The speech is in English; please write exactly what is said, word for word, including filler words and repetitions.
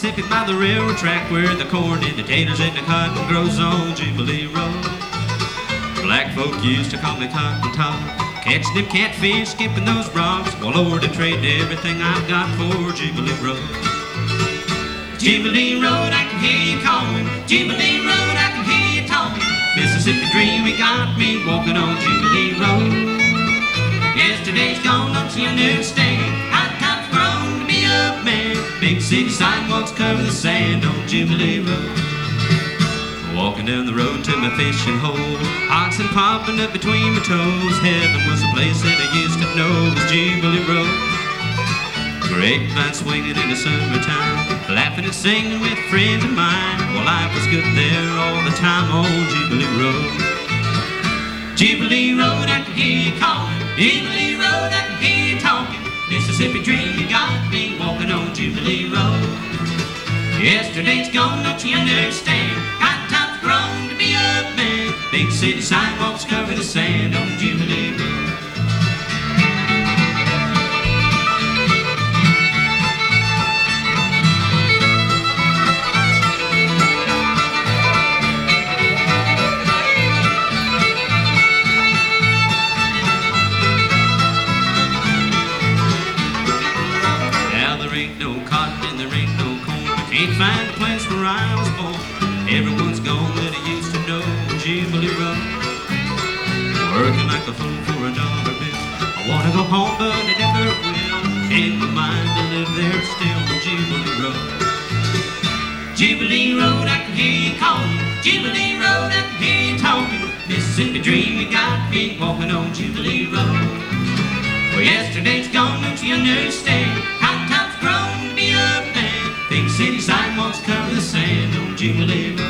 Mississippi by the railroad track where the corn and the taters and the cotton grows on Jubilee Road. Black folk used to call me Cotton Top. Catch them catfish, skipping those rocks. Well, Lord, I'd trade everything I've got for Jubilee Road. Jubilee Road, I can hear you calling. Jubilee Road, I can hear you talking. Mississippi dream, it got me walking on Jubilee Road. Yesterday's gone, don't you understand? High time's grown to be a man. Big city sidewalks cover the sand on Jubilee Road. Walking down the road to my fishing hole, oxen popping up between my toes. Heaven was a place that I used to know was Jubilee Road. Grapevine swinging in the summertime, laughing and singing with friends of mine. Well, life was good there all the time on Jubilee Road. Jubilee Road, I can hear you calling. Jubilee Road, I can hear you talking. Mississippi dream, you got me walking on Jubilee Road. Yesterday's gone, don't you understand? High time's grown to be a man. Big city sidewalks cover the sand on Jubilee Road. Can't find a place where I was born. Everyone's gone that I used to know Jubilee Road. Working like a fool for a dollar bill. I want to go home but I never will. In my mind to live there still on Jubilee Road. Jubilee Road, I can hear you calling. Jubilee Road, I can hear you talking. Mississippi dream, you got me walking on Jubilee Road. Well, yesterday's gone, don't you understand? High time's grown to be a man. Big city sidewalks cover the sand on Jubilee Road.